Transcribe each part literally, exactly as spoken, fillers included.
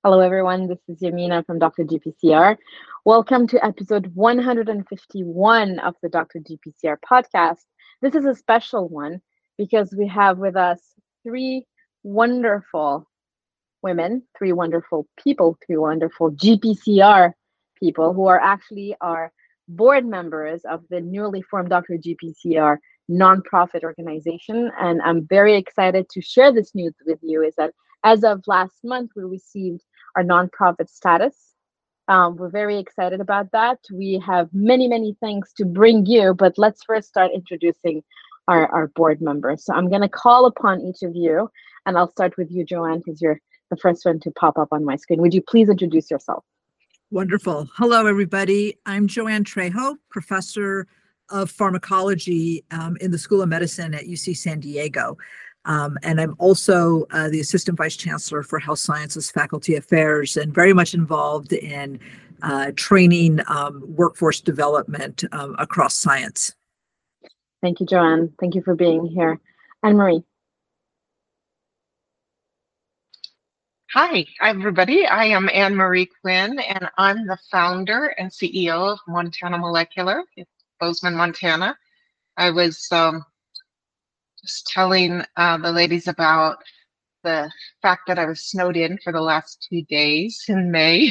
Hello, everyone. This is Yamina from Doctor G P C R. Welcome to episode one hundred fifty-one of the Doctor G P C R podcast. This is a special one because we have with us three wonderful women, three wonderful people, three wonderful G P C R people who are actually our board members of the newly formed Doctor G P C R nonprofit organization. And I'm very excited to share this news with you is that as of last month, we received our nonprofit status. Um, we're very excited about that. We have many, many things to bring you, but let's first start introducing our, our board members. So I'm going to call upon each of you, and I'll start with you, Joanne, because you're the first one to pop up on my screen. Would you please introduce yourself? Wonderful. Hello, everybody. I'm Joanne Trejo, professor of pharmacology um, in the School of Medicine at U C San Diego. Um, and I'm also uh, the Assistant Vice Chancellor for Health Sciences Faculty Affairs and very much involved in uh, training um, workforce development um, across science. Thank you, Joanne. Thank you for being here. Anne-Marie. Hi, everybody. I am Anne-Marie Quinn, and I'm the founder and C E O of Montana Molecular in Bozeman, Montana. I was um, just telling uh, the ladies about the fact that I was snowed in for the last two days in May.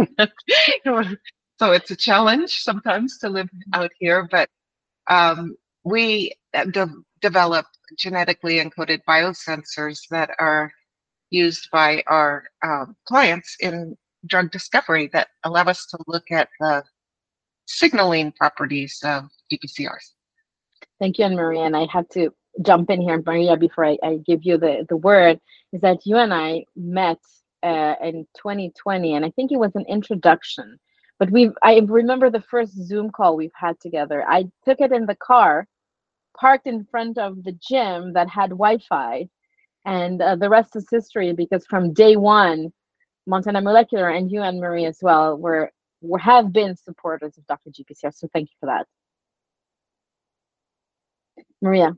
So it's a challenge sometimes to live out here, but um, we de develop genetically encoded biosensors that are used by our um, clients in drug discovery that allow us to look at the signaling properties of G P C Rs. Thank you, Anne-Marie. And I have to jump in here, Maria, before I, I give you the, the word, is that you and I met uh, in twenty twenty, and I think it was an introduction. But we've I remember the first Zoom call we've had together. I took it in the car, parked in front of the gym that had Wi-Fi, and uh, the rest is history, because from day one, Montana Molecular and you, Anne-Marie, as well, were, were have been supporters of Doctor G P C R. So thank you for that. Maria.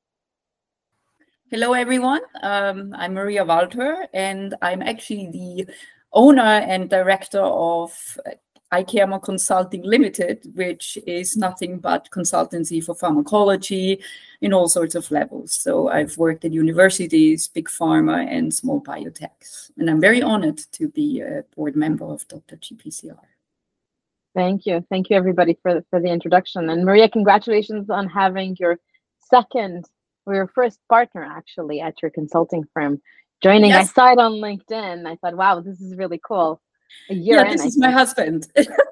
Hello, everyone. Um, I'm Maria Walter, and I'm actually the owner and director of iCaremo Consulting Limited, which is nothing but consultancy for pharmacology in all sorts of levels. So I've worked at universities, big pharma, and small biotechs. And I'm very honored to be a board member of Doctor G P C R. Thank you. Thank you, everybody, for, for the introduction. And Maria, congratulations on having your second, or your first partner, actually, at your consulting firm joining. Yes. I saw it on LinkedIn. I thought, wow, this is really cool. A year yeah, in, this I is think. my husband.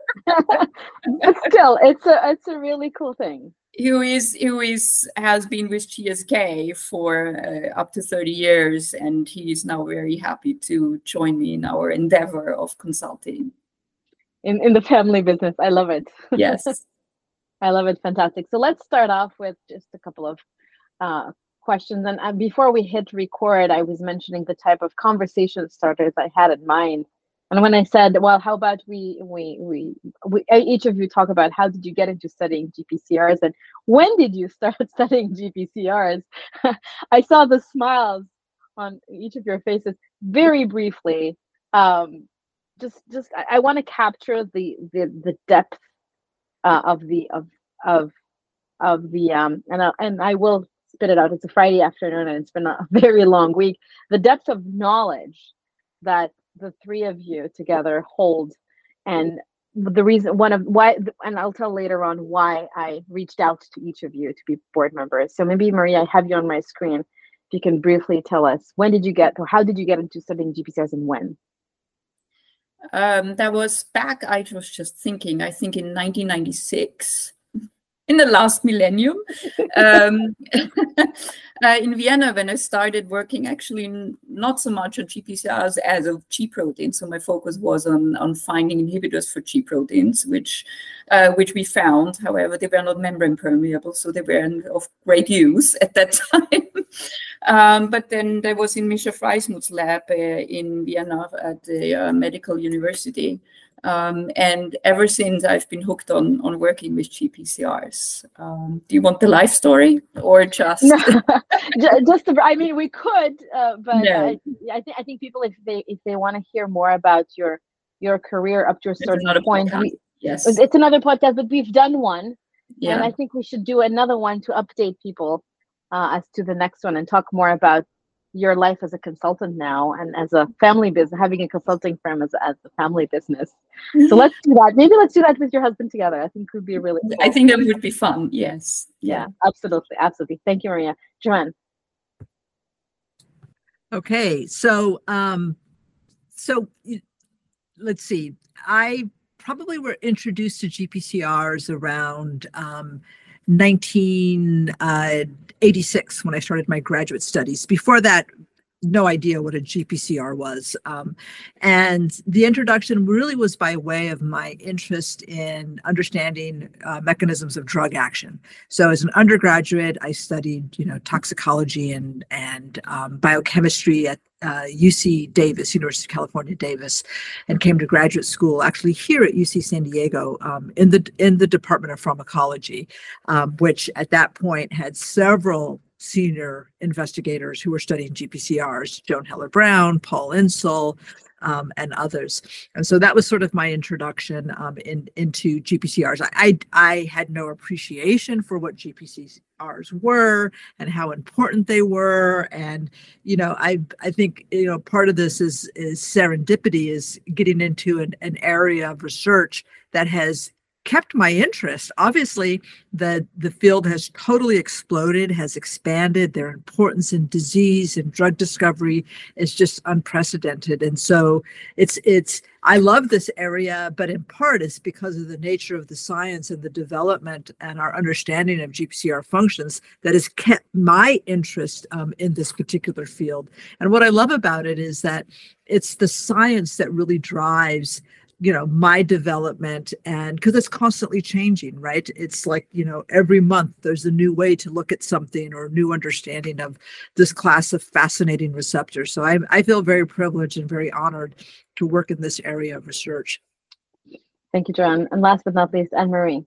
But still, it's a it's a really cool thing. Who is who is has been with G S K for uh, up to thirty years, and he is now very happy to join me in our endeavor of consulting. In in the family business, I love it. Yes, I love it. Fantastic. So let's start off with just a couple of uh, questions. And uh, before we hit record, I was mentioning the type of conversation starters I had in mind. And when I said, well, how about we, we, we, we, each of you talk about how did you get into studying G P C Rs and when did you start studying G P C Rs? I saw the smiles on each of your faces. Very briefly, um, just, just I, I want to capture the, the, the depth uh, of the of of of the um, and I, and I will spit it out. It's a Friday afternoon, and it's been a very long week. The depth of knowledge that the three of you together hold, and the reason one of why, and I'll tell later on why I reached out to each of you to be board members. So maybe Maria, I have you on my screen. If you can briefly tell us, when did you get, or how did you get into studying G P C Rs, and when? Um, that was back, I was just thinking, I think in nineteen ninety-six. In the last millennium, um, uh, in Vienna, when I started working, actually not so much on G P C Rs as of G proteins. So my focus was on on finding inhibitors for G proteins, which uh, which we found. However, they were not membrane permeable, so they weren't of great use at that time. um, but then there was in Mischa Freismuth's lab uh, in Vienna at the uh, medical university. Um, and ever since, I've been hooked on on working with G P C Rs. Um, do you want the life story or just? No, ju- just to, I mean, we could, uh, but No. I, I think I think people, if they if they want to hear more about your your career up to a It's certain another point, podcast. we, Yes. it's another podcast. But we've done one, Yeah. and I think we should do another one to update people uh, as to the next one and talk more about your life as a consultant now and as a family business, having a consulting firm as as a family business. So let's do that. Maybe let's do that with your husband together. I think it would be really cool. I think that would be fun. Yes. Yeah, absolutely. Absolutely. Thank you, Maria. Joanne. Okay, so um, so y- let's see. I probably were introduced to G P C Rs around um, nineteen eighty-six when I started my graduate studies. Before that, no idea what a G P C R was. Um, and the introduction really was by way of my interest in understanding uh, mechanisms of drug action. So as an undergraduate, I studied, you know, toxicology and, and um, biochemistry at uh, U C Davis, University of California, Davis, and came to graduate school actually here at U C San Diego um, in the in the Department of Pharmacology, um, which at that point had several senior investigators who were studying G P C Rs, Joan Heller Brown, Paul Insel, um, and others. And so that was sort of my introduction um, in, into G P C Rs. I, I, I had no appreciation for what G P C Rs were and how important they were. And, you know, I I think, you know, part of this is, is serendipity, is getting into an, an area of research that has kept my interest. Obviously, the the field has totally exploded, has expanded. Their importance in disease and drug discovery is just unprecedented. And so it's it's I love this area, but in part it's because of the nature of the science and the development and our understanding of G P C R functions that has kept my interest um, in this particular field. And what I love about it is that it's the science that really drives, you know, my development, and because it's constantly changing, right? It's like, you know, every month there's a new way to look at something or new understanding of this class of fascinating receptors. So I, I feel very privileged and very honored to work in this area of research. Thank you, Joanne. And last but not least, Anne-Marie.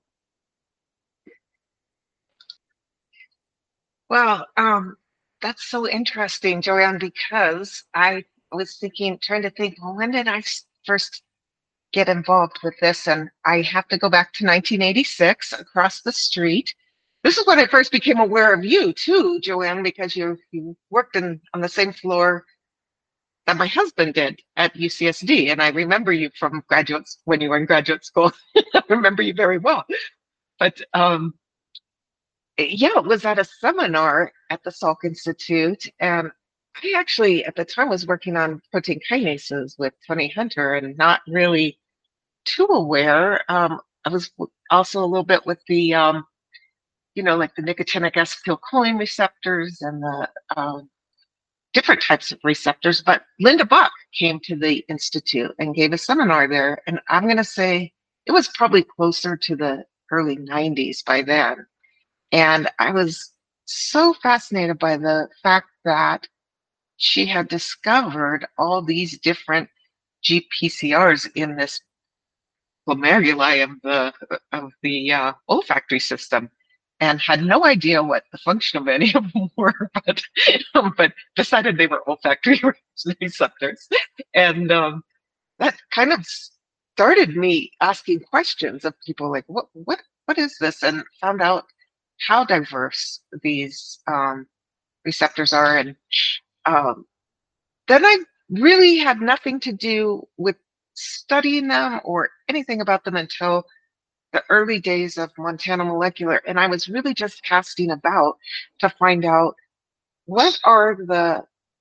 Well, um, that's so interesting, Joanne, because I was thinking, trying to think, well, when did I s- first get involved with this? And I have to go back to nineteen eighty-six, across the street. This is when I first became aware of you too, Joanne, because you you worked in on the same floor that my husband did at U C S D, and I remember you from graduate when you were in graduate school. I remember you very well. But um, yeah, it was at a seminar at the Salk Institute, and I actually at the time was working on protein kinases with Tony Hunter, and not really too aware. Um, I was also a little bit with the, um, you know, like the nicotinic acetylcholine receptors and the um, different types of receptors. But Linda Buck came to the Institute and gave a seminar there. And I'm going to say it was probably closer to the early nineties by then. And I was so fascinated by the fact that she had discovered all these different G P C Rs in this glomeruli of the of the uh, olfactory system, and had no idea what the function of any of them were, but um, but decided they were olfactory receptors, and um, that kind of started me asking questions of people like, what what what is this, and found out how diverse these um, receptors are, and um, then I really had nothing to do with studying them or anything about them until the early days of Montana Molecular. And I was really just casting about to find out what are the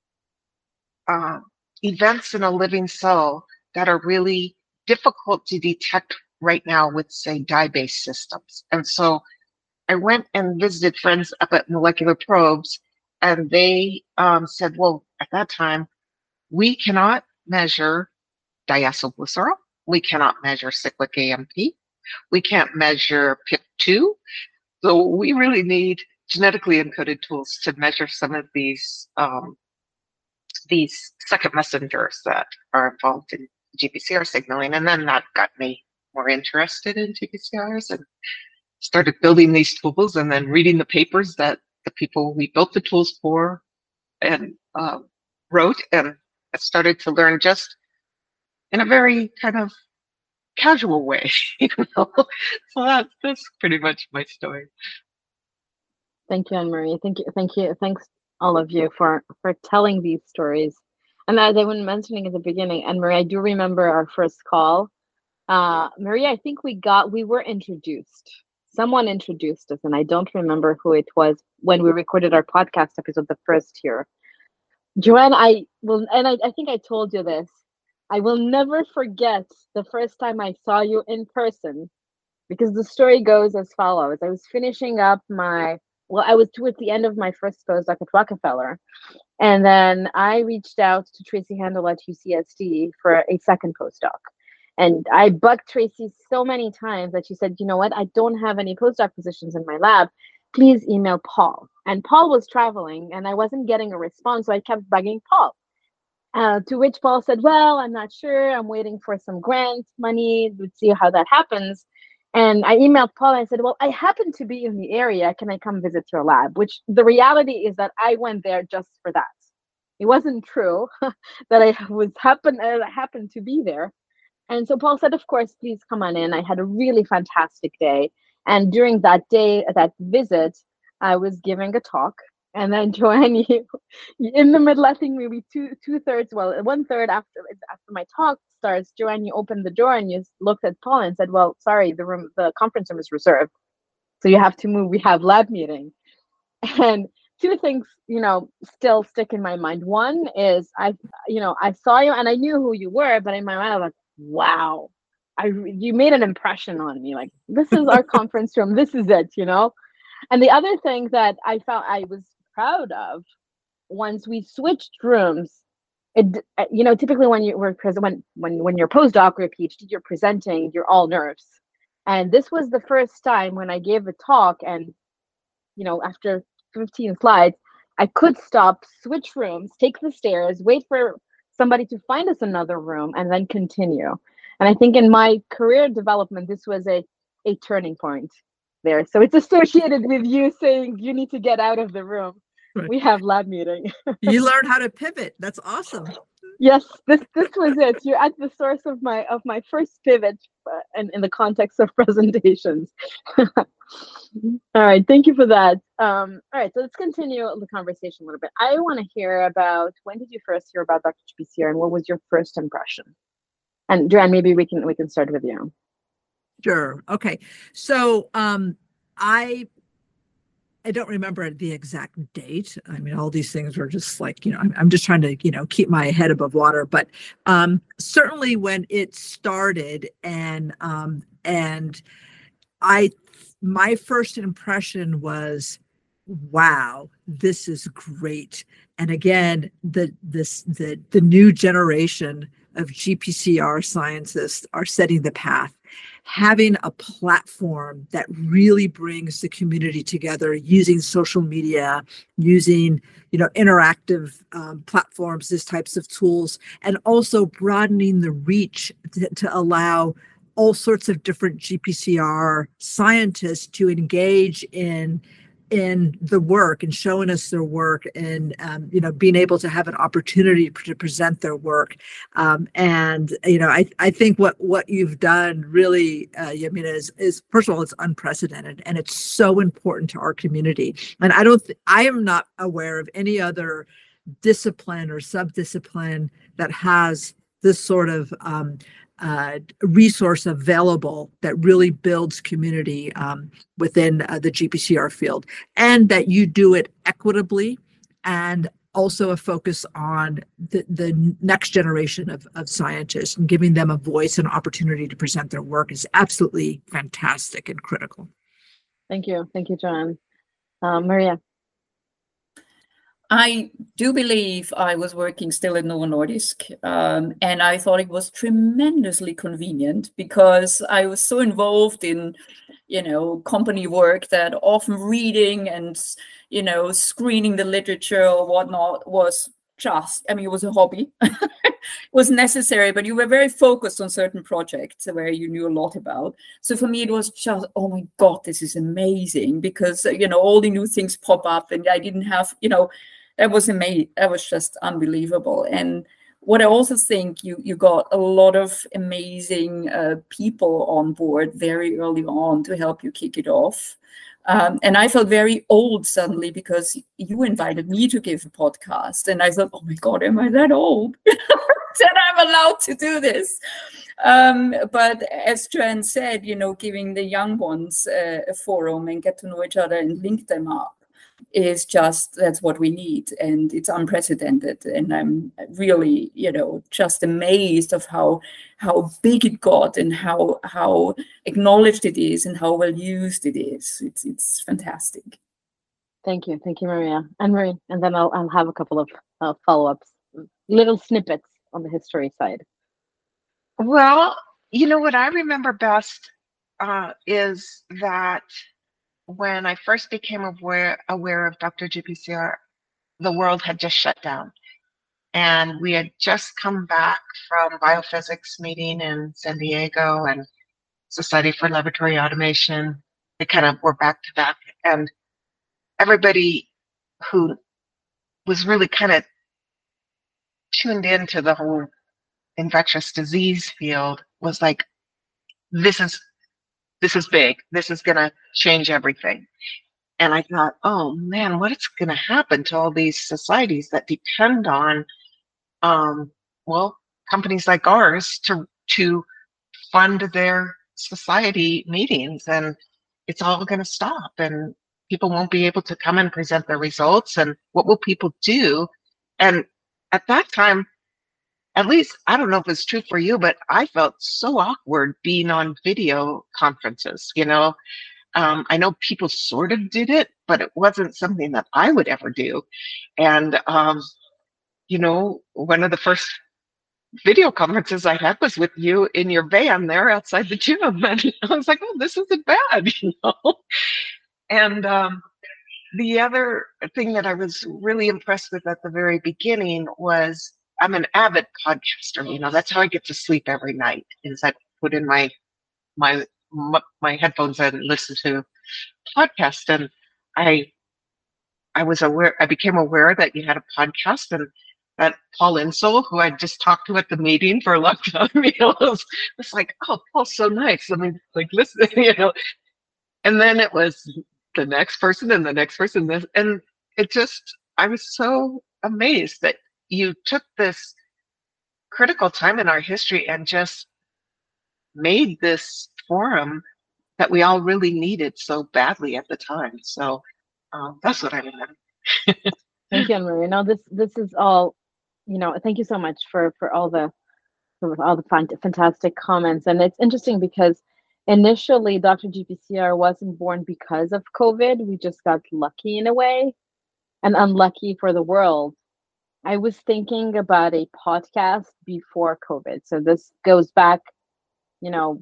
uh, events in a living cell that are really difficult to detect right now with, say, dye-based systems. And so I went and visited friends up at Molecular Probes, and they um, said, well, at that time, we cannot measure diacylglycerol. We cannot measure cyclic A M P. We can't measure P I P two. So we really need genetically encoded tools to measure some of these um, these second messengers that are involved in G P C R signaling. And then that got me more interested in G P C Rs and started building these tools and then reading the papers that the people we built the tools for and uh, wrote. And I started to learn just in a very kind of casual way, you know. So that's, that's pretty much my story. Thank you, Anne-Marie. Thank you, thank you, thanks all of you for for telling these stories. And as I was mentioning at the beginning, Anne-Marie, I do remember our first call. Uh, Maria, I think we got we were introduced. Someone introduced us, and I don't remember who it was when we recorded our podcast episode, the first year. Joanne, I will, and I, I think I told you this. I will never forget the first time I saw you in person, because the story goes as follows. I was finishing up my, well, I was towards the end of my first postdoc at Rockefeller. And then I reached out to Tracy Handel at U C S D for a second postdoc. And I bugged Tracy so many times that she said, you know what, I don't have any postdoc positions in my lab. Please email Paul. And Paul was traveling and I wasn't getting a response, so I kept bugging Paul. Uh, to which Paul said, well, I'm not sure. I'm waiting for some grant money. Let's see how that happens. And I emailed Paul and I said, well, I happen to be in the area. Can I come visit your lab? Which the reality is that I went there just for that. It wasn't true that I was happen uh, happened to be there. And so Paul said, of course, please come on in. I had a really fantastic day. And during that day, that visit, I was giving a talk. And then Joanne, you, in the middle, I think maybe two two thirds, well, one third after after my talk starts, Joanne, you opened the door and you looked at Paul and said, well, sorry, the room, the conference room is reserved. So you have to move. We have lab meeting. And two things, you know, still stick in my mind. One is I, you know, I saw you and I knew who you were, but in my mind, I was like, wow, I you made an impression on me. Like, this is our conference room. This is it, you know. And the other thing that I felt I was proud of, once we switched rooms, it, you know, typically when you were when when when you're postdoc or PhD, you're presenting, you're all nerves. And this was the first time when I gave a talk, and you know, after fifteen slides, I could stop, switch rooms, take the stairs, wait for somebody to find us another room, and then continue. And I think in my career development, this was a a turning point there. So it's associated with you saying you need to get out of the room. Right. We have lab meeting. You learned how to pivot. That's awesome. Yes, this this was it. You're at the source of my of my first pivot, uh, in, in the context of presentations. All right, thank you for that. Um, all right, so let's continue the conversation a little bit. I want to hear about, when did you first hear about Doctor G P C R and what was your first impression? And Joanne, maybe we can we can start with you. Sure. Okay. So um, I I don't remember the exact date. I mean, all these things were just like, you know, I'm, I'm just trying to, you know, keep my head above water. But um, certainly when it started, and um, and I, my first impression was, wow, this is great. And again, the this the the new generation of G P C R scientists are setting the path. Having a platform that really brings the community together, using social media, using, you know, interactive um, platforms, these types of tools, and also broadening the reach to, to allow all sorts of different G P C R scientists to engage in in the work and showing us their work, and um, you know, being able to have an opportunity to present their work. Um, and you know, I I think what what you've done really, uh, Yamina, is is first of all, it's unprecedented, and it's so important to our community. And I don't, th- I am not aware of any other discipline or subdiscipline that has this sort of um, uh, resource available that really builds community um, within uh, the G P C R field, and that you do it equitably, and also a focus on the, the next generation of, of scientists and giving them a voice and opportunity to present their work is absolutely fantastic and critical. Thank you. Thank you, Joanne. Um, Maria. I do believe I was working still at Novo Nordisk, um, and I thought it was tremendously convenient because I was so involved in, you know, company work that often reading and, you know, screening the literature or whatnot was just, I mean, it was a hobby. It was necessary, but you were very focused on certain projects where you knew a lot about. So for me, it was just, oh my God, this is amazing, because, you know, all the new things pop up, and I didn't have, you know, that was amazing. That was just unbelievable. And what I also think, you you got a lot of amazing uh, people on board very early on to help you kick it off. Um, and I felt very old suddenly, because you invited me to give a podcast, and I thought, oh my God, am I that old that I'm allowed to do this? Um, but as Joanne said, you know, giving the young ones uh, a forum and get to know each other and link them up is just, that's what we need, and it's unprecedented. And I'm really, you know, just amazed of how how big it got, and how how acknowledged it is, and how well used it is. It's it's fantastic. Thank you, thank you, Maria and Marie. And then I'll I'll have a couple of uh, follow-ups, little snippets on the history side. Well, you know what I remember best uh, is that when I first became aware aware of Doctor G P C R, the world had just shut down, and we had just come back from biophysics meeting in San Diego and Society for Laboratory Automation. They kind of were back to back, and everybody who was really kind of tuned into the whole infectious disease field was like, this is this is big. This is going to change everything. And I thought, oh man, what is going to happen to all these societies that depend on, um, well, companies like ours to to fund their society meetings, and it's all going to stop, and people won't be able to come and present their results, and what will people do? And at that time, at least, I don't know if it's true for you, but I felt so awkward being on video conferences, you know. Um, I know people sort of did it, but it wasn't something that I would ever do. And, um, you know, one of the first video conferences I had was with you in your van there outside the gym. And I was like, oh, this isn't bad, you know. And um, the other thing that I was really impressed with at the very beginning was, I'm an avid podcaster. You know, that's how I get to sleep every night, is I put in my my my headphones and listen to podcasts. And I I was aware, I became aware that you had a podcast, and that Paul Insel, who I just talked to at the meeting for a long time, you know, was, was like, oh, Paul's so nice. I mean, like, listen, you know. And then it was the next person and the next person, and it just, I was so amazed that you took this critical time in our history and just made this forum that we all really needed so badly at the time. So um, that's what I remember. Thank you, Anne-Marie. No, this this is all, you know, thank you so much for for all the for all the fant- fantastic comments. And it's interesting because initially Doctor G P C R wasn't born because of COVID. We just got lucky in a way, and unlucky for the world. I was thinking about a podcast before COVID. So this goes back, you know,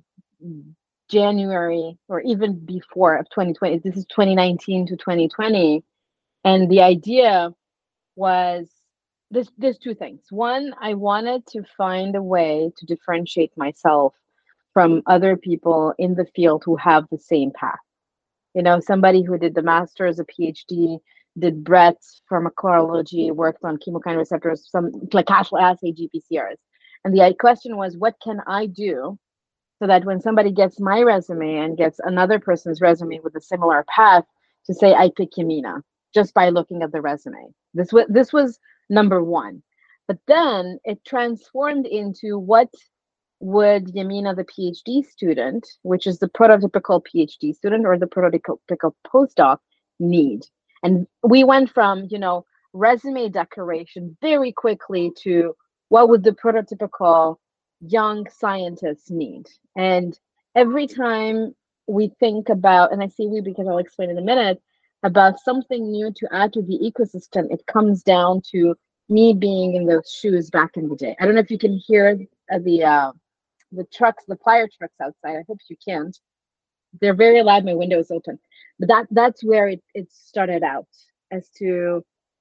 January or even before of twenty twenty. This is twenty nineteen to twenty twenty. And the idea was this, there's two things. One, I wanted to find a way to differentiate myself from other people in the field who have the same path. You know, somebody who did the master's, a PhD, did breadth pharmacology, worked on chemokine receptors, some like classical assay G P C Rs. And the question was, what can I do so that when somebody gets my resume and gets another person's resume with a similar path, to say I pick Yamina just by looking at the resume. This was this was number one. But then it transformed into, what would Yamina, the PhD student, which is the prototypical PhD student or the prototypical postdoc, need? And we went from, you know, resume decoration very quickly to what would the prototypical young scientist need? And every time we think about, and I say we because I'll explain in a minute, about something new to add to the ecosystem, it comes down to me being in those shoes back in the day. I don't know if you can hear the uh, the trucks, the fire trucks outside. I hope you can't. They're very loud. My window is open. But that that's where it, it started out, as to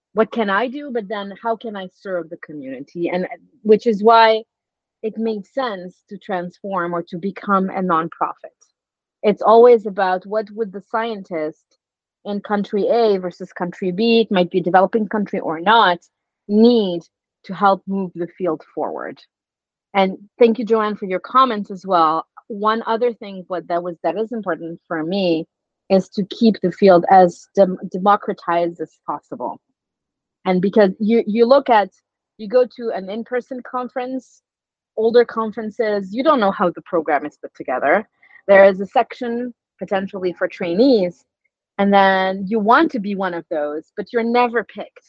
what can I do, but then how can I serve the community? And which is why it made sense to transform or to become a nonprofit. It's always about what would the scientist in country A versus country B, it might be a developing country or not, need to help move the field forward. And thank you, Joanne, for your comments as well. One other thing what that was that is important for me is to keep the field as dem- democratized as possible. And because you you look at, you go to an in-person conference, older conferences, you don't know how the program is put together. There is a section potentially for trainees, and then you want to be one of those, but you're never picked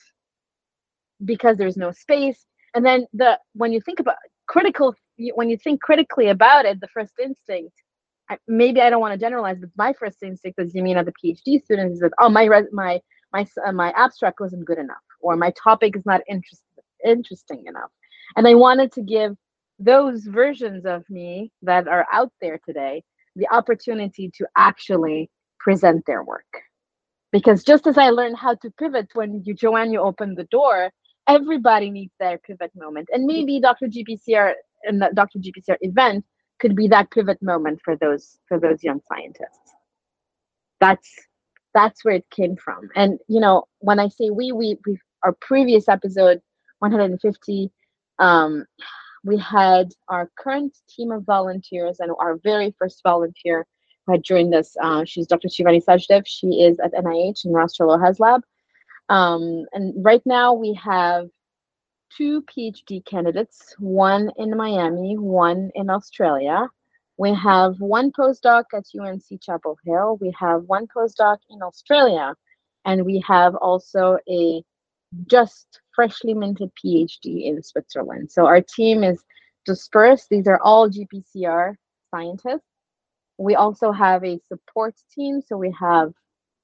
because there's no space. And then the when you think about critical, when you think critically about it, the first instinct, maybe I don't want to generalize, but my first instinct as Yamina, the PhD student, is that, oh, my res- my my uh, my abstract wasn't good enough, or my topic is not interest- interesting enough. And I wanted to give those versions of me that are out there today the opportunity to actually present their work. Because just as I learned how to pivot when you, Joanne, you opened the door, everybody needs their pivot moment. And maybe Doctor G P C R and the Doctor G P C R event could be that pivot moment for those for those young scientists. That's that's where it came from. And you know, when I say we, we, we our previous episode, one hundred fifty, um, we had our current team of volunteers and our very first volunteer who had joined us. Uh, she's Doctor Shivani Sajdev. She is at N I H in Ras Shaloha's lab. Um, and right now we have two PhD candidates, one in Miami, one in Australia. We have one postdoc at U N C Chapel Hill. We have one postdoc in Australia. And we have also a just freshly minted PhD in Switzerland. So our team is dispersed. These are all G P C R scientists. We also have a support team. So we have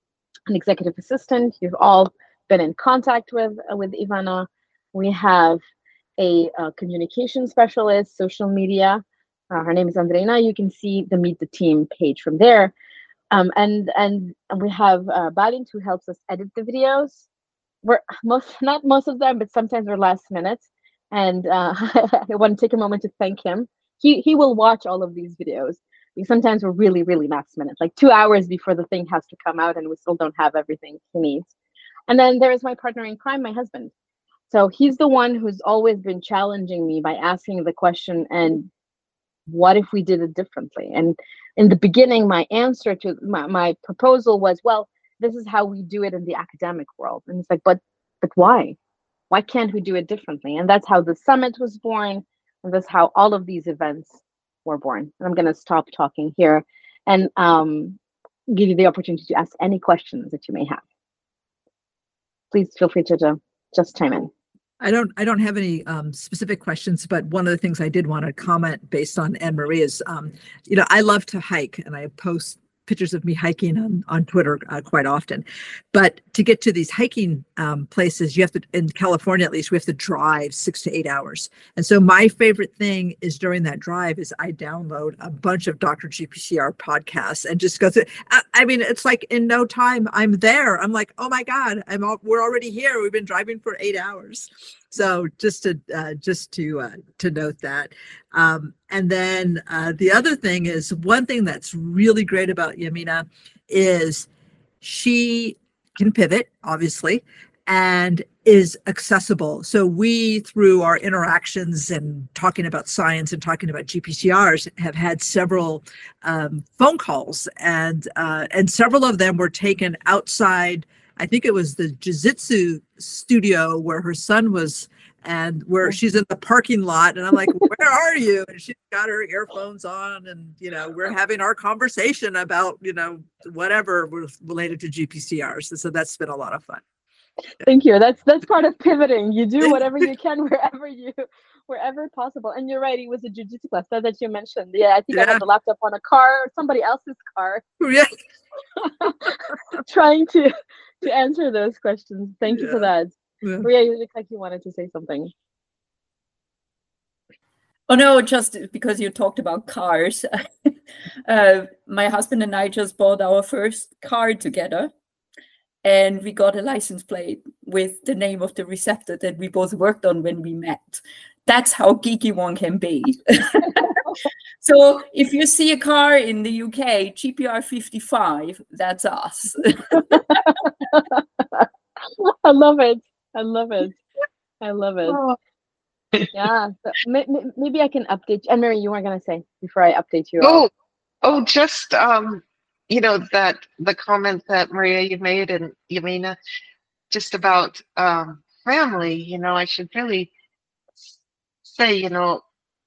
an executive assistant. You've all been in contact with, uh, with Ivana. We have a, a communication specialist, social media. Uh, her name is Andreina. You can see the Meet the Team page from there. Um, and, and we have uh, Balint, who helps us edit the videos. We're most, not most of them, but sometimes we're last minute. And uh, I want to take a moment to thank him. He, he will watch all of these videos. Sometimes we're really, really last minute, like two hours before the thing has to come out and we still don't have everything he needs. And then there is my partner in crime, my husband. So he's the one who's always been challenging me by asking the question, and what if we did it differently? And in the beginning, my answer to my, my proposal was, well, this is how we do it in the academic world. And it's like, but but why? Why can't we do it differently? And that's how the summit was born. And that's how all of these events were born. And I'm going to stop talking here and um, give you the opportunity to ask any questions that you may have. Please feel free to, to just chime in. I don't I don't have any um, specific questions, but one of the things I did want to comment based on Anne Marie is, um, you know, I love to hike and I post pictures of me hiking on, on Twitter uh, quite often. But to get to these hiking um, places, you have to, in California at least, we have to drive six to eight hours. And so my favorite thing is during that drive is I download a bunch of Doctor G P C R podcasts and just go through. I, I mean, it's like in no time I'm there. I'm like, oh my God, I'm all, we're already here. We've been driving for eight hours. So just to uh, just to uh, to note that, um, and then uh, the other thing is, one thing that's really great about Yamina is she can pivot, obviously, and is accessible. So we, through our interactions and talking about science and talking about G P C Rs, have had several um, phone calls, and uh, and several of them were taken outside. I think it was the jiu-jitsu studio where her son was, and where she's in the parking lot, and I'm like, where are you? And she's got her earphones on, and, you know, we're having our conversation about, you know, whatever related to G P C Rs. So that's been a lot of fun. Thank you. That's that's part of pivoting. You do whatever you can wherever you wherever possible. And you're right, it was a jiu-jitsu class that, that you mentioned. Yeah, I think yeah. I had the laptop on a car or somebody else's car. Yeah. Trying to to answer those questions. Thank yeah. you for that. Yeah. Maria, you look like you wanted to say something. Oh no, just because you talked about cars. uh, my husband and I just bought our first car together. and we got a license plate with the name of the receptor that we both worked on when we met. That's how geeky one can be. So if you see a car in the U K, G P R fifty-five, that's us. I love it. I love it. I love it. Oh. Yeah. So may, may, maybe I can update you. And Mary, you were going to say before I update you. Oh, oh, just um, you know, that the comment that Maria you made and Yamina, just about um family. You know, I should really say, you know,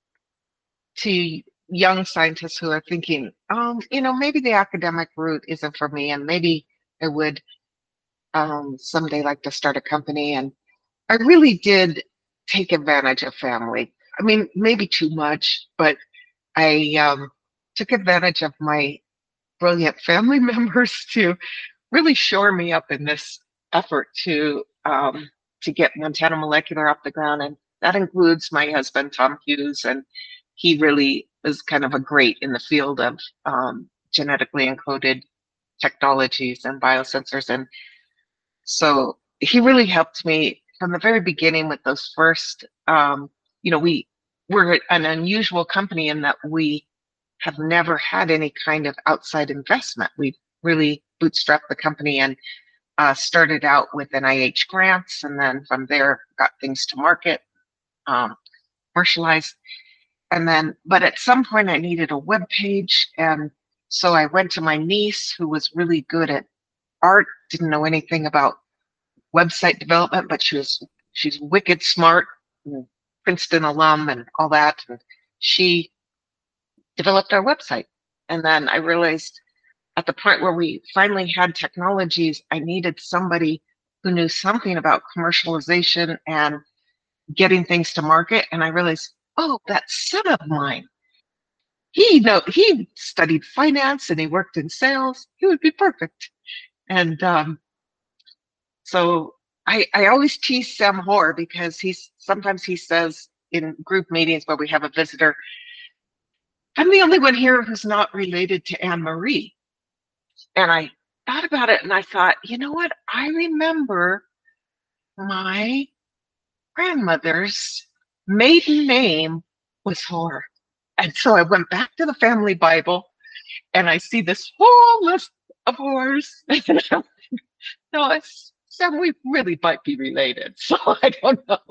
to young scientists who are thinking, um, you know, maybe the academic route isn't for me, and maybe I would um someday like to start a company. And I really did take advantage of family. I mean, maybe too much, but I um, took advantage of my brilliant family members to really shore me up in this effort to um, to get Montana Molecular off the ground. And that includes my husband, Tom Hughes, and he really is kind of a great in the field of um, genetically encoded technologies and biosensors. And so he really helped me from the very beginning with those first, um, you know, we, we're an unusual company in that we have never had any kind of outside investment. We really bootstrapped the company and uh, started out with N I H grants, and then from there got things to market, um, commercialized. And then, but at some point I needed a web page. And so I went to my niece, who was really good at art, didn't know anything about website development, but she was, she's wicked smart, Princeton alum and all that. And she developed our website. And then I realized at the point where we finally had technologies, I needed somebody who knew something about commercialization and getting things to market. And I realized, oh, that son of mine, he know he studied finance and he worked in sales. He would be perfect. And um, so I, I always tease Sam Hoare, because he's sometimes he says in group meetings where we have a visitor, I'm the only one here who's not related to Anne Marie. And I thought about it and I thought, you know what? I remember my grandmother's maiden name was Hoare. And so I went back to the family Bible and I see this whole list of Hoares. No, it's Sam, we really might be related. So I don't know.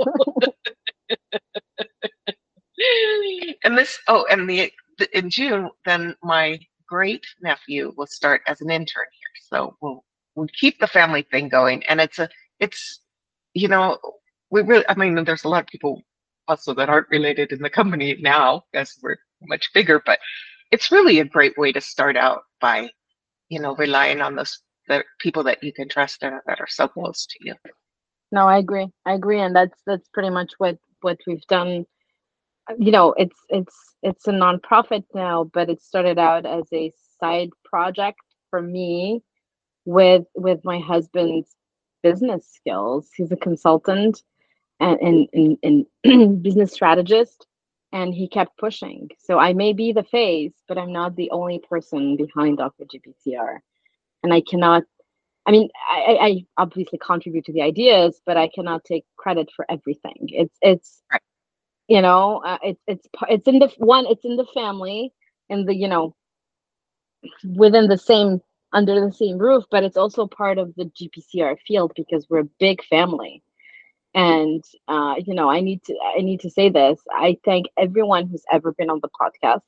And this, oh, and the, the in June, then my great nephew will start as an intern here. So we'll we'll keep the family thing going. And it's a it's you know, we really, I mean, there's a lot of people also that aren't related in the company now as we're much bigger, but it's really a great way to start out by, you know, relying on those the people that you can trust and that are so close to you. No, I agree. I agree, and that's that's pretty much what what we've done. You know, it's it's it's a nonprofit now, but it started out as a side project for me with with my husband's business skills. He's a consultant and and, and, and business strategist, and he kept pushing. So I may be the face, but I'm not the only person behind Doctor G P C R. And I cannot, I mean, I, I obviously contribute to the ideas, but I cannot take credit for everything. It's, it's, you know, uh, it's, it's, it's in the one, it's in the family, in the, you know, within the same, under the same roof, but it's also part of the G P C R field because we're a big family. And, uh, you know, I need to, I need to say this. I thank everyone who's ever been on the podcast,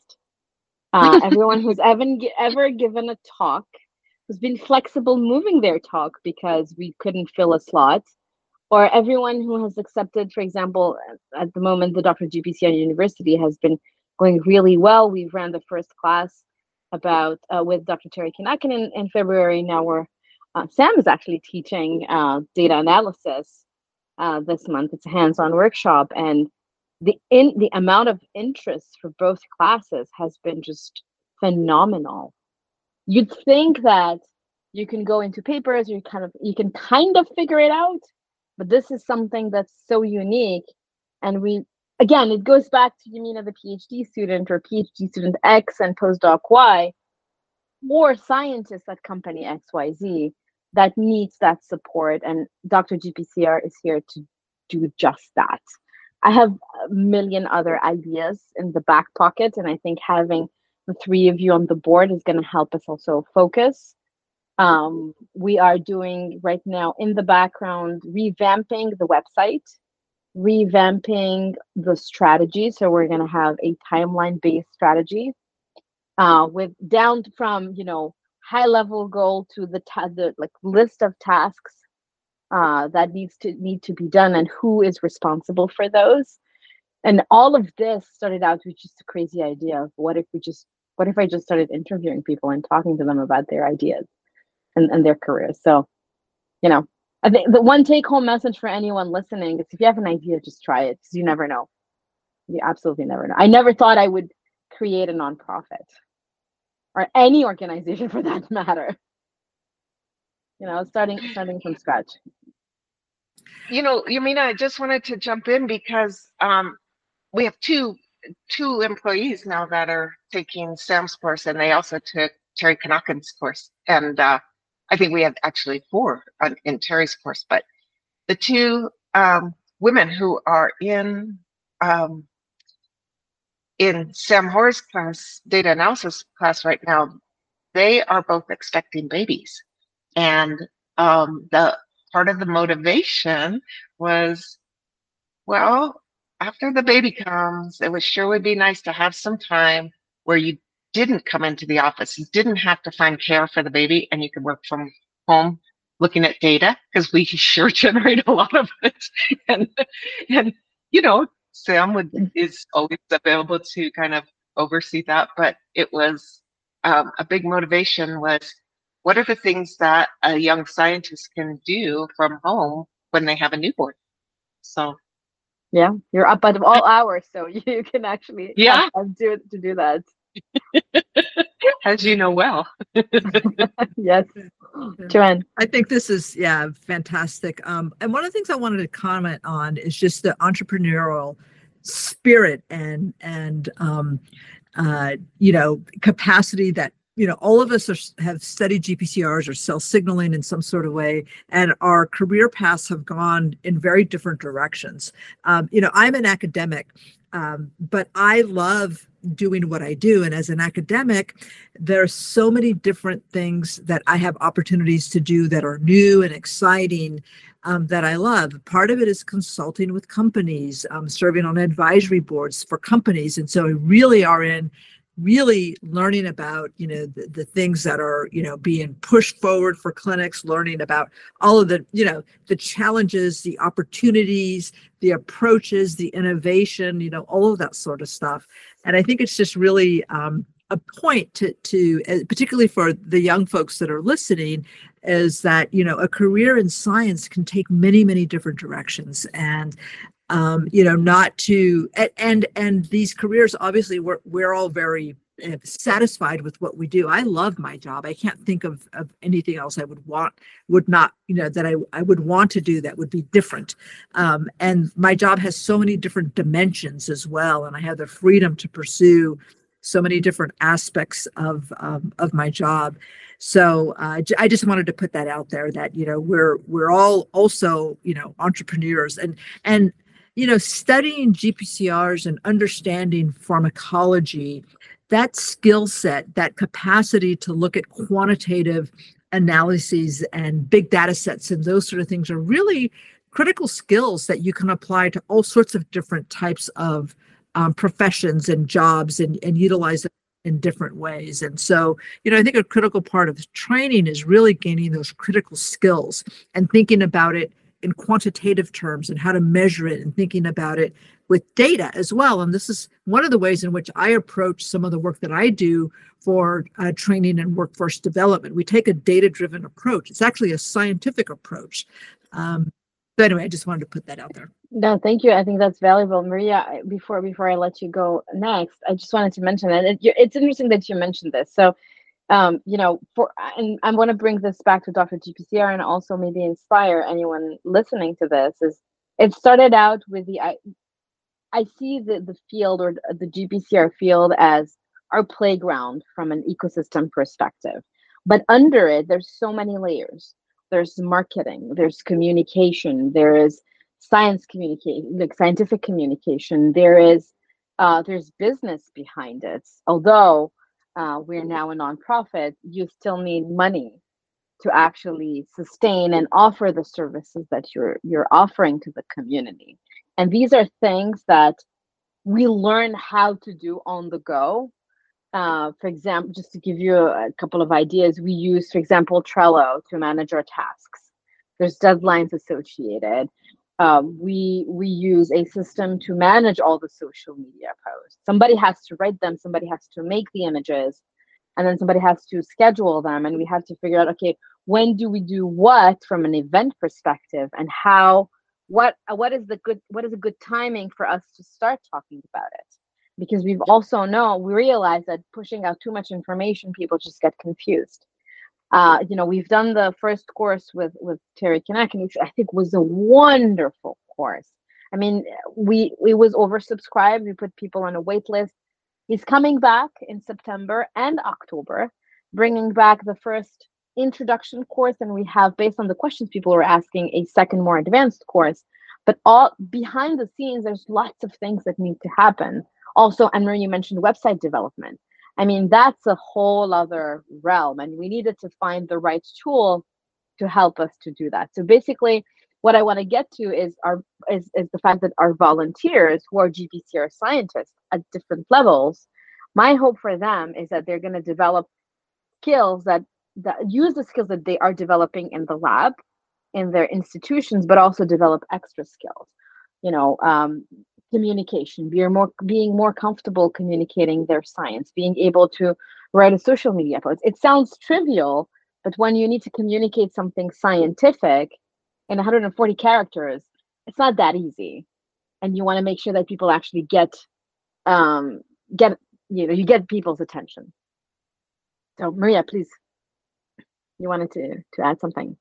uh, everyone who's ever, ever given a talk, who's been flexible moving their talk because we couldn't fill a slot, or everyone who has accepted, for example, at the moment, the Doctor G P C R University has been going really well. We ran the first class about uh, with Doctor Terry Kinakin in, in February. Now we're, uh, Sam is actually teaching uh, data analysis uh, this month. It's a hands-on workshop, and the in the amount of interest for both classes has been just phenomenal. You'd think that you can go into papers, you kind of you can kind of figure it out, but this is something that's so unique. And we, again, it goes back to Yamina, the PhD student, or PhD student X and postdoc Y, or scientists at company X Y Z. that needs that support. And Doctor G P C R is here to do just that. I have a million other ideas in the back pocket, and I think having the three of you on the board is going to help us also focus. Um, we are doing right now in the background, revamping the website, revamping the strategy. So we're going to have a timeline-based strategy uh, with down from, you know, high level goal to the, ta the like list of tasks uh, that needs to need to be done and who is responsible for those. And all of this started out with just a crazy idea of what if we just, what if I just started interviewing people and talking to them about their ideas and, and their careers. So, you know, I think the one take home message for anyone listening is if you have an idea, just try it, because you never know. You absolutely never know. I never thought I would create a nonprofit or any organization for that matter. You know, starting starting from scratch. You know, Yamina, I just wanted to jump in because um, we have two two employees now that are taking Sam's course, and they also took Terry Kanakin's course. And uh, I think we have actually four on, in Terry's course. But the two um, women who are in um, in Sam Hoare's class, data analysis class right now, they are both expecting babies. And um, the part of the motivation was, well, after the baby comes, it would sure would be nice to have some time where you didn't come into the office. You didn't have to find care for the baby, and you could work from home looking at data, because we sure generate a lot of it. and, and you know, Sam would, is always available to kind of oversee that. But it was um, a big motivation was, what are the things that a young scientist can do from home when they have a newborn? So yeah, you're up at all hours, so you can actually yeah have, have do to do that. As you know well. Yes, Joanne. I think this is, yeah, fantastic. Um, and one of the things I wanted to comment on is just the entrepreneurial spirit and, and um, uh, you know, capacity that, you know, all of us are, have studied G P C Rs or cell signaling in some sort of way, and our career paths have gone in very different directions. Um, you know, I'm an academic, um, but I love doing what I do. And as an academic, there are so many different things that I have opportunities to do that are new and exciting, um, that I love. Part of it is consulting with companies, um, serving on advisory boards for companies. And so we really are in really learning about, you know, the, the things that are, you know, being pushed forward for clinics, learning about all of the, you know, the challenges, the opportunities, the approaches, the innovation, you know, all of that sort of stuff. And I think it's just really um, a point to, to, uh, particularly for the young folks that are listening, is that, you know, a career in science can take many, many different directions. And Um, you know, not to, and, and these careers, obviously, we're, we're all very uh, satisfied with what we do. I love my job. I can't think of, of anything else I would want, would not, you know, that I, I would want to do that would be different. Um, and my job has so many different dimensions as well. And I have the freedom to pursue so many different aspects of, um, of my job. So uh, I just wanted to put that out there that, you know, we're, we're all also, you know, entrepreneurs, and, and, you know, studying G P C Rs and understanding pharmacology, that skill set, that capacity to look at quantitative analyses and big data sets and those sort of things are really critical skills that you can apply to all sorts of different types of um, professions and jobs, and, and utilize them in different ways. And so, you know, I think a critical part of training is really gaining those critical skills and thinking about it in quantitative terms and how to measure it, and thinking about it with data as well. And this is one of the ways in which I approach some of the work that I do for uh, training and workforce development. We take a data-driven approach. It's actually a scientific approach. Um, so anyway, I just wanted to put that out there. No, thank you. I think that's valuable. Maria, before before I let you go next, I just wanted to mention that it, it's interesting that you mentioned this. So Um, you know, for and I want to bring this back to Doctor G P C R and also maybe inspire anyone listening to this. Is it started out with the I, I see the the field or the G P C R field as our playground from an ecosystem perspective, but under it there's so many layers. there's marketing, there's communication, there is science communication, like scientific communication, there is uh, there's business behind it. Although uh, we're now a nonprofit, you still need money to actually sustain and offer the services that you're you're offering to the community. And these are things that we learn how to do on the go. Uh, for example, just to give you a, a couple of ideas, we use, for example, Trello to manage our tasks. There's deadlines associated. Um, we we use a system to manage all the social media posts. Somebody has to write them, somebody has to make the images, and then somebody has to schedule them. And we have to figure out, okay, when do we do what from an event perspective, and how, what what is the good what is a good timing for us to start talking about it? Because we've also know we realize that pushing out too much information, people just get confused. Uh, you know, we've done the first course with with Terry Kinecki, which I think was a wonderful course. I mean, we it was oversubscribed. We put people on a wait list. He's coming back in September and October, bringing back the first introduction course, and we have, based on the questions people were asking, a second, more advanced course. But all behind the scenes, there's lots of things that need to happen. Also, Anne-Marie, you mentioned website development. I mean, that's a whole other realm, and we needed to find the right tool to help us to do that. So basically, what I want to get to is our is, is the fact that our volunteers, who are G P C R scientists at different levels, my hope for them is that they're going to develop skills that, that use the skills that they are developing in the lab, in their institutions, but also develop extra skills. You know, um, communication, being more being more comfortable communicating their science, being able to write a social media post. It sounds trivial, but when you need to communicate something scientific in one hundred forty characters, it's not that easy. And you want to make sure that people actually get um get you know you get people's attention. So Maria, please, you wanted to to add something?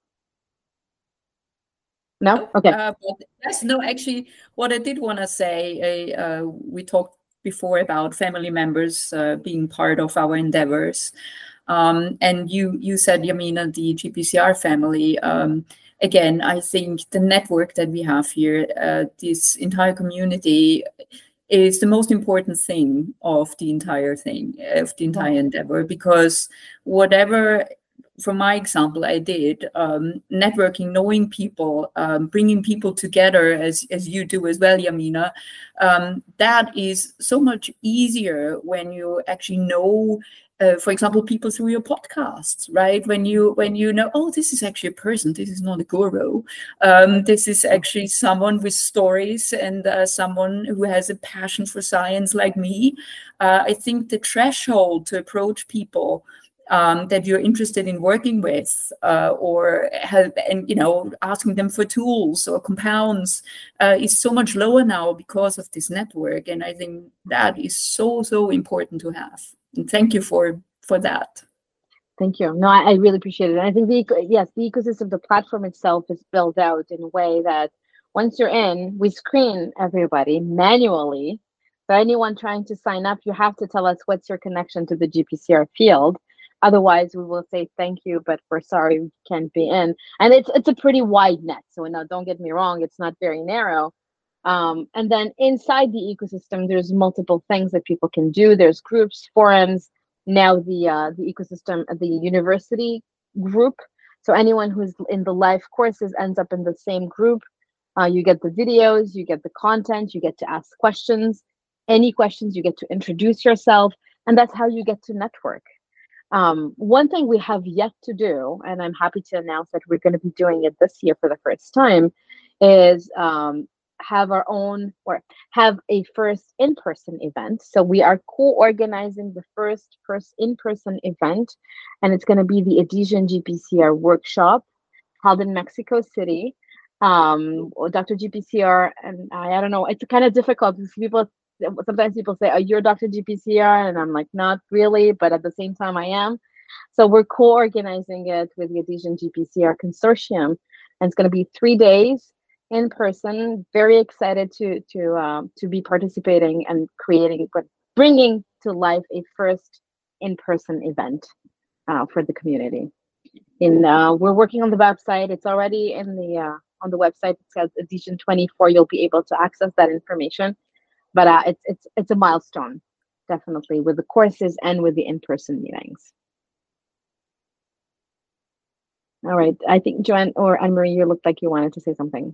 No? Okay. Uh, but yes, no, actually, what I did want to say, uh, we talked before about family members uh, being part of our endeavors. Um, and you you said, Yamina, the G P C R family. Um, again, I think the network that we have here, uh, this entire community, is the most important thing of the entire thing, of the entire endeavor, because whatever, from my example, I did um, networking, knowing people, um, bringing people together, as as you do as well, Yamina. Um, that is so much easier when you actually know, uh, for example, people through your podcasts, right? When you when you know, oh, this is actually a person. This is not a guru. Um, this is actually someone with stories and uh, someone who has a passion for science like me. Uh, I think the threshold to approach people Um, that you're interested in working with, uh, or have, and you know, asking them for tools or compounds, uh, is so much lower now because of this network, and I think that is so so important to have. And thank you for for that. Thank you. No, I, I really appreciate it. And I think the yes, the ecosystem, the platform itself is built out in a way that once you're in, we screen everybody manually. So anyone trying to sign up, you have to tell us what's your connection to the G P C R field. Otherwise, we will say thank you, but we're sorry we can't be in. And it's it's a pretty wide net. So now, don't get me wrong, it's not very narrow. Um, and then inside the ecosystem, there's multiple things that people can do. There's groups, forums. Now the uh, the ecosystem, the university group. So anyone who's in the live courses ends up in the same group. Uh, you get the videos, you get the content, you get to ask questions. Any questions, you get to introduce yourself, and that's how you get to network. Um, one thing we have yet to do, and I'm happy to announce that we're going to be doing it this year for the first time, is um, have our own or have a first in-person event. So we are co-organizing the first first in-person event, and it's going to be the Adhesion G P C R workshop held in Mexico City. Um, Doctor G P C R, and I, I don't know, it's kind of difficult because people sometimes people say, "Oh, you're Doctor G P C R," and I'm like, "Not really," but at the same time, I am. So we're co-organizing it with the Adhesion G P C R Consortium, and it's going to be three days in person. Very excited to to um, to be participating and creating, but bringing to life a first in-person event uh, for the community. in uh, we're working on the website. It's already in the uh, on the website. It says edition twenty-four. You'll be able to access that information. But uh, it's it's it's a milestone, definitely, with the courses and with the in-person meetings. All right. I think Joanne or Anne-Marie, you looked like you wanted to say something.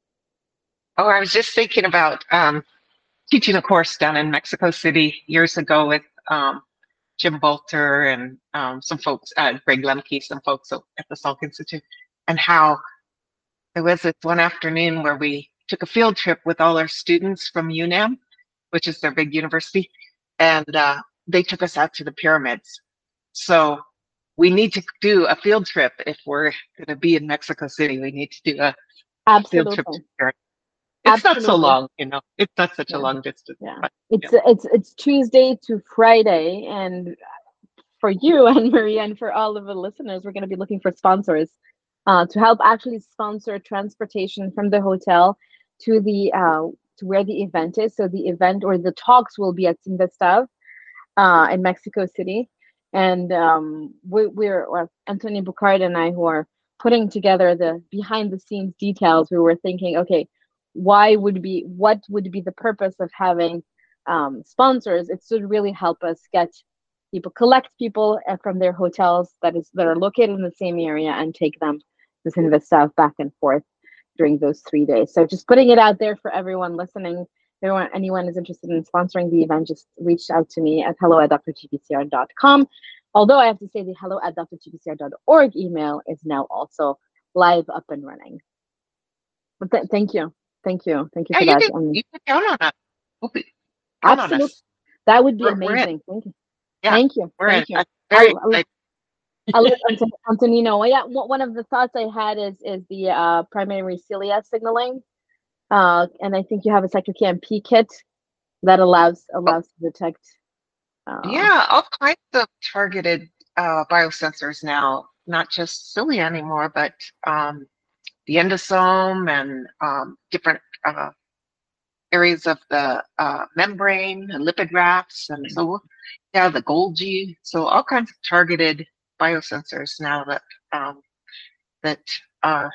Oh, I was just thinking about um, teaching a course down in Mexico City years ago with um, Jim Bolter and um, some folks, uh, Greg Lemke, some folks at the Salk Institute, and how there was this one afternoon where we took a field trip with all our students from UNAM, which is their big university, and uh, they took us out to the pyramids. So we need to do a field trip if we're going to be in Mexico City. We need to do a Absolutely. field trip to the pyramids. It's Absolutely. not so long, you know. It's not such Yeah. a long distance. Yeah, But, it's yeah. it's it's Tuesday to Friday, and for you and Maria, and for all of the listeners, we're going to be looking for sponsors uh, to help actually sponsor transportation from the hotel to the uh, to where the event is. So the event or the talks will be at Sinvestav uh, in Mexico City, and um, we, we're well, Anthony Boucard and I, who are putting together the behind the scenes details. We were thinking, okay, why would be what would be the purpose of having um, sponsors? It should really help us get people, collect people from their hotels that is that are located in the same area, and take them to Sinvestav back and forth during those three days. So just putting it out there for everyone listening. If anyone, anyone is interested in sponsoring the event, just reach out to me at hello at d r g p c r dot com. Although I have to say the hello at d r g p c r dot org email is now also live, up and running. But th thank you. Thank you. Thank you Yeah, for you that. can, Um, you can count on us. We'll be, count on absolutely. us. That would be We're- we're in. amazing. Thank you. Yeah, Thank you. We're Thank in. you. I'm very I'll- I'll- excited. I'll let Anton- Antonino. Well, yeah, one one of the thoughts I had is is the uh, primary cilia signaling, uh, and I think you have a CycloCam P kit that allows allows to detect. Uh, Yeah, all kinds of targeted uh, biosensors now, not just cilia anymore, but um, the endosome and um, different uh, areas of the uh, membrane and lipid rafts. And so, yeah, the Golgi. So all kinds of targeted biosensors now that um, that are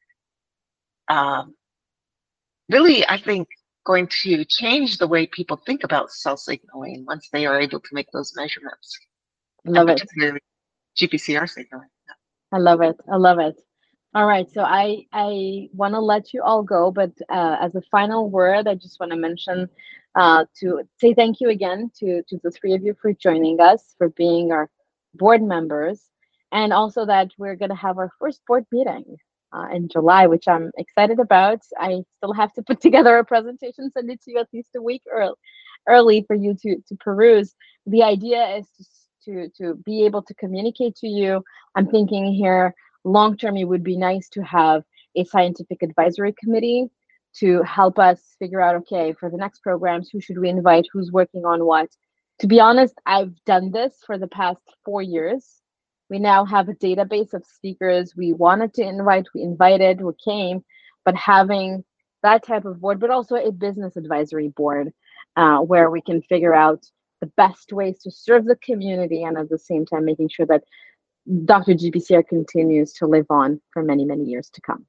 um, really, I think, going to change the way people think about cell signaling once they are able to make those measurements. love and it. particularly G P C R signaling. I love it. I love it. All right. So I I want to let you all go, but uh, as a final word, I just want to mention uh, to say thank you again to to the three of you for joining us, for being our board members, and also that we're going to have our first board meeting uh, in July, which I'm excited about. I still have to put together a presentation, send it to you at least a week early, early for you to to peruse. The idea is to to to be able to communicate to you. I'm thinking here long term, it would be nice to have a scientific advisory committee to help us figure out, okay, for the next programs, who should we invite, who's working on what. To be honest, I've done this for the past four years. We now have a database of speakers we wanted to invite, we invited, who came, but having that type of board, but also a business advisory board uh, where we can figure out the best ways to serve the community, and at the same time making sure that Doctor G P C R continues to live on for many, many years to come.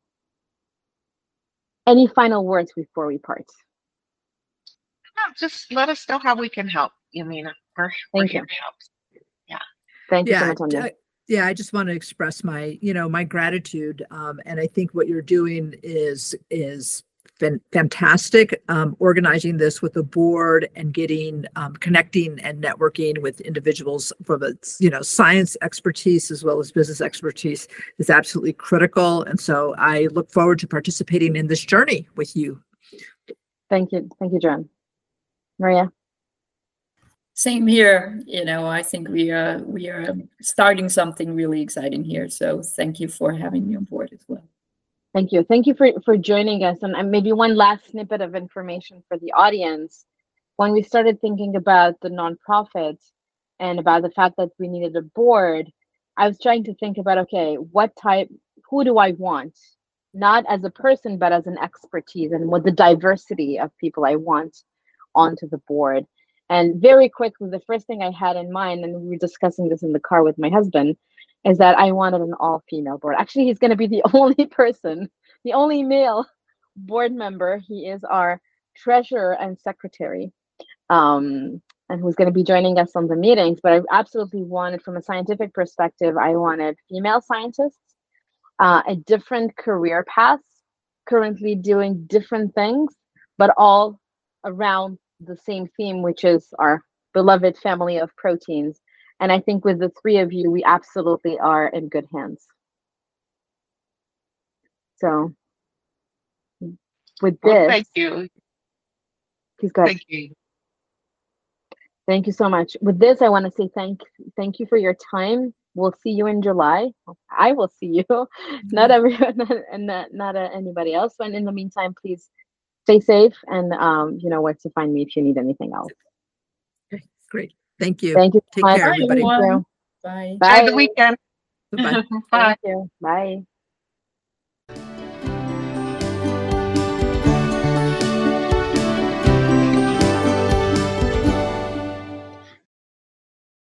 Any final words before we part? No, just let us know how we can help. You mean we're, we're Thank here you. to help. Thank you so Yeah, much, Anya. uh, yeah, I just want to express my, you know, my gratitude. Um, and I think what you're doing is is fan- fantastic. Um, organizing this with the board and getting um, connecting and networking with individuals from a, you know, science expertise as well as business expertise is absolutely critical. And so I look forward to participating in this journey with you. Thank you. Thank you, Joan. Maria? Same here. You know, I think we are we are starting something really exciting here. So thank you for having me on board as well. Thank you. Thank you for, for joining us. And, and maybe one last snippet of information for the audience. When we started thinking about the nonprofit and about the fact that we needed a board, I was trying to think about, okay, what type, who do I want? Not as a person, but as an expertise, and what the diversity of people I want onto the board. And very quickly, the first thing I had in mind, and we were discussing this in the car with my husband, is that I wanted an all-female board. Actually, he's going to be the only person, the only male board member. He is our treasurer and secretary, um, and who's going to be joining us on the meetings. But I absolutely wanted, from a scientific perspective, I wanted female scientists, uh, a different career paths, currently doing different things, but all around the same theme, which is our beloved family of proteins. And I think with the three of you, we absolutely are in good hands. So with Well, this, thank you. please go ahead. Thank you. Thank you so much. With this, I want to say thank thank you for your time. We'll see you in July. I will see you, mm-hmm. not everyone, and not, not uh, anybody else. And in the meantime, please stay safe, and um, you know where to find me if you need anything else. Okay, great. Thank you. Thank you. Take Bye, care, everybody. Bye. Bye. Enjoy the weekend. Bye-bye. Bye. Thank you. Bye.